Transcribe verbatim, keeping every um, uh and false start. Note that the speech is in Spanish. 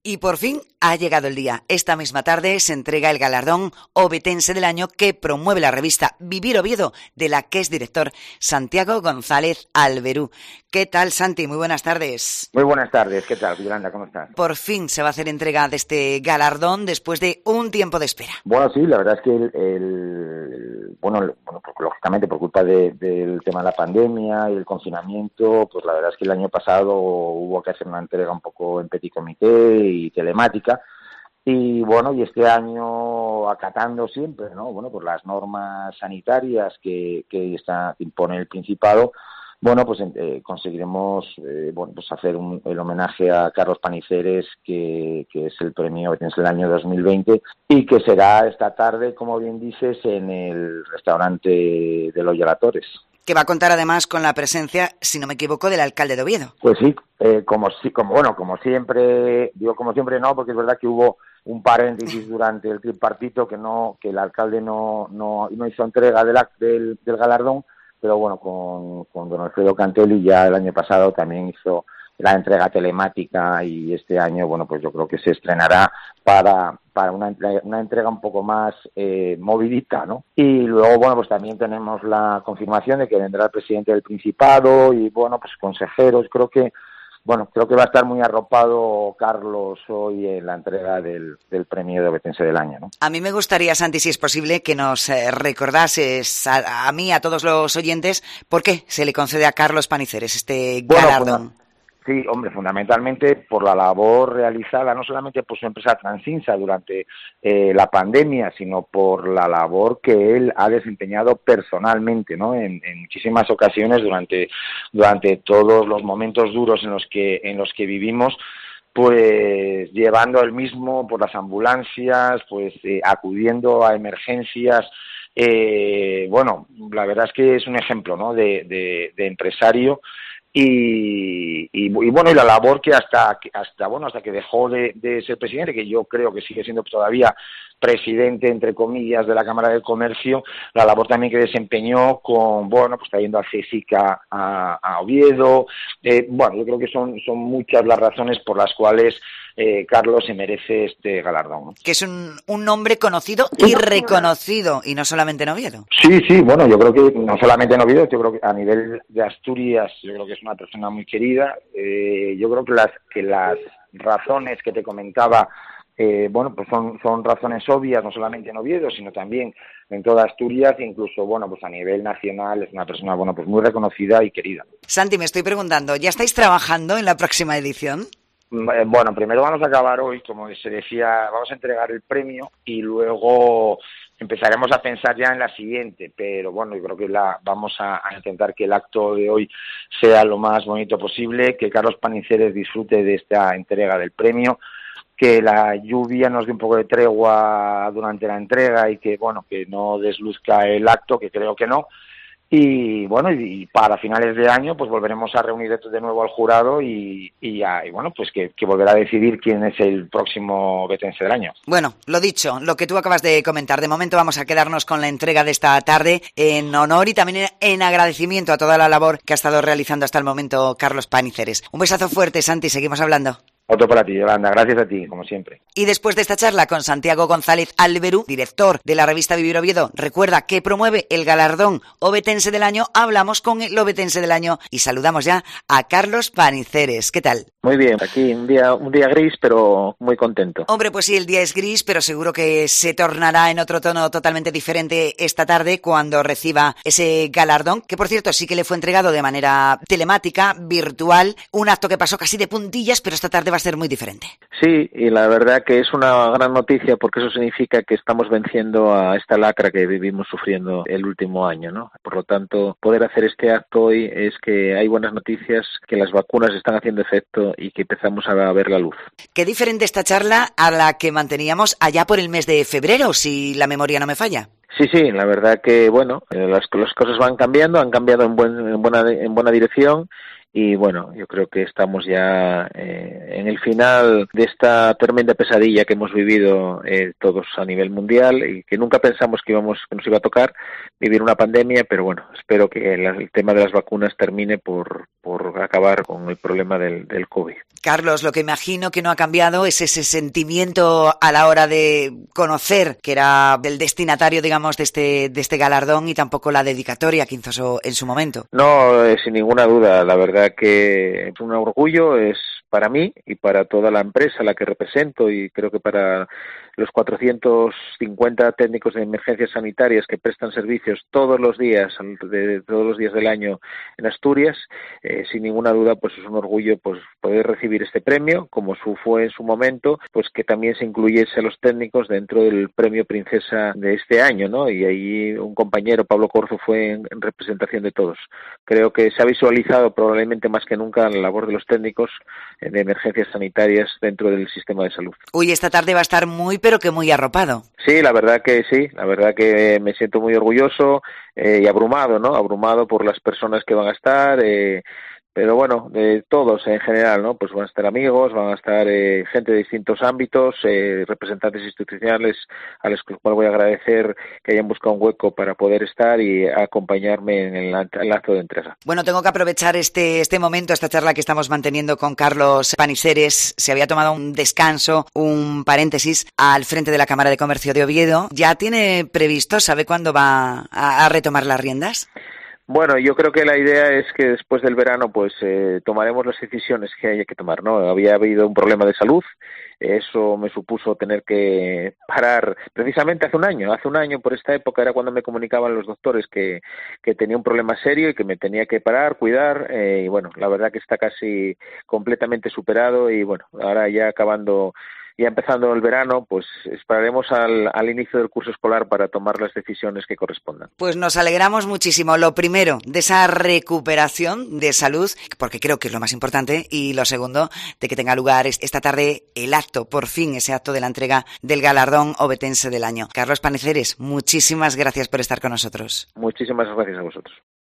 Y por fin ha llegado el día. Esta misma tarde se entrega el galardón ovetense del año que promueve la revista Vivir Oviedo, de la que es director Santiago González Alberú. ¿Qué tal, Santi? Muy buenas tardes. Muy buenas tardes. ¿Qué tal, Yolanda? ¿Cómo estás? Por fin se va a hacer entrega de este galardón después de un tiempo de espera. Bueno, sí, la verdad es que el, el bueno, bueno pues, lógicamente por culpa de, del tema de la pandemia y el confinamiento, pues la verdad es que el año pasado hubo que hacer una entrega un poco en petit comité y telemática, y bueno, y este año acatando siempre, ¿no? Bueno, pues las normas sanitarias que, que está, impone el Principado, bueno, pues eh, conseguiremos eh, bueno, pues hacer un, el homenaje a Carlos Paniceres, que, que es el premio ovetense del año dos mil veinte, y que será esta tarde, como bien dices, en el restaurante de los Yalatores. Que va a contar además con la presencia, si no me equivoco, del alcalde de Oviedo. Pues sí, eh, como sí, como bueno, como siempre, digo como siempre no, porque es verdad que hubo un paréntesis durante el tripartito que no, que el alcalde no, no, no hizo entrega de la, del, del galardón, pero bueno, con, con don Alfredo Cantelli ya el año pasado también hizo la entrega telemática, y este año, bueno, pues yo creo que se estrenará para para una, una entrega un poco más eh, movidita, ¿no? Y luego, bueno, pues también tenemos la confirmación de que vendrá el presidente del Principado y, bueno, pues consejeros. Creo que, bueno, creo que va a estar muy arropado Carlos hoy en la entrega del, del premio de ovetense del año, ¿no? A mí me gustaría, Santi, si es posible, que nos eh, recordases a, a mí, a todos los oyentes, por qué se le concede a Carlos Paniceres este bueno, galardón. Pues, sí, hombre, fundamentalmente por la labor realizada, no solamente por su empresa Transinsa durante eh, la pandemia, sino por la labor que él ha desempeñado personalmente, ¿no? En, en muchísimas ocasiones durante durante todos los momentos duros en los que en los que vivimos, pues llevando él mismo por las ambulancias, pues eh, acudiendo a emergencias. Eh, bueno, la verdad es que es un ejemplo, ¿no? de, de, de empresario. Y, y, y bueno, y la labor que hasta hasta bueno hasta que dejó de, de ser presidente, que yo creo que sigue siendo todavía presidente, entre comillas, de la Cámara de Comercio, la labor también que desempeñó con, bueno, pues trayendo a Cesica a, a Oviedo. Eh, bueno, yo creo que son, son muchas las razones por las cuales eh, Carlos se merece este galardón, ¿no? Que es un, un nombre conocido y reconocido, y no solamente en Oviedo. Sí, sí, bueno, yo creo que no solamente en Oviedo, yo creo que a nivel de Asturias, yo creo que es una persona muy querida. Eh, yo creo que las, que las razones que te comentaba, Eh, bueno, pues son, son razones obvias, no solamente en Oviedo, sino también en toda Asturias, e incluso, bueno, pues a nivel nacional es una persona, bueno, pues muy reconocida y querida. Santi, me estoy preguntando, ¿ya estáis trabajando en la próxima edición? Bueno, primero vamos a acabar hoy, como se decía, vamos a entregar el premio y luego empezaremos a pensar ya en la siguiente, pero bueno, yo creo que la vamos a, a intentar que el acto de hoy sea lo más bonito posible, que Carlos Paniceres disfrute de esta entrega del premio, que la lluvia nos dé un poco de tregua durante la entrega y que, bueno, que no desluzca el acto, que creo que no. Y bueno, y, y para finales de año pues volveremos a reunir de nuevo al jurado y, y, a, y bueno, pues que, que volverá a decidir quién es el próximo ovetense del año. Bueno, lo dicho, lo que tú acabas de comentar, de momento vamos a quedarnos con la entrega de esta tarde en honor y también en agradecimiento a toda la labor que ha estado realizando hasta el momento Carlos Paniceres. Un besazo fuerte, Santi, seguimos hablando. Otro para ti, Yolanda. Gracias a ti, como siempre. Y después de esta charla con Santiago González Alberú, director de la revista Vivir Oviedo, recuerda que promueve el galardón ovetense del año, hablamos con el ovetense del año y saludamos ya a Carlos Paniceres. ¿Qué tal? Muy bien, aquí un día un día gris, pero muy contento. Hombre, pues sí, el día es gris, pero seguro que se tornará en otro tono totalmente diferente esta tarde cuando reciba ese galardón, que por cierto sí que le fue entregado de manera telemática, virtual, un acto que pasó casi de puntillas, pero esta tarde va a ser muy diferente. Sí, y la verdad que es una gran noticia porque eso significa que estamos venciendo a esta lacra que vivimos sufriendo el último año, ¿no? Por lo tanto, poder hacer este acto hoy es que hay buenas noticias, que las vacunas están haciendo efecto y que empezamos a ver la luz. Qué diferente esta charla a la que manteníamos allá por el mes de febrero, si la memoria no me falla. Sí, sí, la verdad que, bueno, las, las cosas van cambiando, han cambiado en, buen, en, buena, en buena dirección. Y bueno, yo creo que estamos ya eh, en el final de esta tremenda pesadilla que hemos vivido eh, todos a nivel mundial y que nunca pensamos que íbamos que nos iba a tocar vivir una pandemia, pero bueno, espero que la, el tema de las vacunas termine por, por acabar con el problema del, del COVID. Carlos, lo que imagino que no ha cambiado es ese sentimiento a la hora de conocer que era el destinatario, digamos, de este, de este galardón, y tampoco la dedicatoria que hizo en su momento. No, eh, sin ninguna duda. La verdad que es un orgullo, es para mí y para toda la empresa a la que represento, y creo que para los cuatrocientos cincuenta técnicos de emergencias sanitarias que prestan servicios todos los días, de, todos los días del año en Asturias, eh, sin ninguna duda, pues es un orgullo pues poder recibir este premio, como su fue en su momento, pues que también se incluyese a los técnicos dentro del premio Princesa de este año, ¿no? Y ahí un compañero, Pablo Corzo, fue en, en representación de todos. Creo que se ha visualizado probablemente más que nunca la labor de los técnicos de emergencias sanitarias dentro del sistema de salud. Uy, esta tarde va a estar muy, pero que muy arropado. Sí, la verdad que sí, la verdad que me siento muy orgulloso eh, y abrumado, ¿no? Abrumado por las personas que van a estar, eh, pero bueno, de todos en general, ¿no? Pues van a estar amigos, van a estar eh, gente de distintos ámbitos, eh, representantes institucionales a los que voy a agradecer que hayan buscado un hueco para poder estar y acompañarme en el, el acto de entrega. Bueno, tengo que aprovechar este, este momento, esta charla que estamos manteniendo con Carlos Paniceres. Se había tomado un descanso, un paréntesis, al frente de la Cámara de Comercio de Oviedo. ¿Ya tiene previsto, sabe cuándo va a, a retomar las riendas? Bueno, yo creo que la idea es que después del verano pues eh, tomaremos las decisiones que haya que tomar, ¿no? Había habido un problema de salud, eso me supuso tener que parar precisamente hace un año, hace un año por esta época era cuando me comunicaban los doctores que, que tenía un problema serio y que me tenía que parar, cuidar, eh, y bueno, la verdad que está casi completamente superado y bueno, ahora ya acabando... Ya empezando el verano, pues esperaremos al, al inicio del curso escolar para tomar las decisiones que correspondan. Pues nos alegramos muchísimo. Lo primero, de esa recuperación de salud, porque creo que es lo más importante, y lo segundo, de que tenga lugar esta tarde el acto, por fin, ese acto de la entrega del galardón ovetense del año. Carlos Paniceres, muchísimas gracias por estar con nosotros. Muchísimas gracias a vosotros.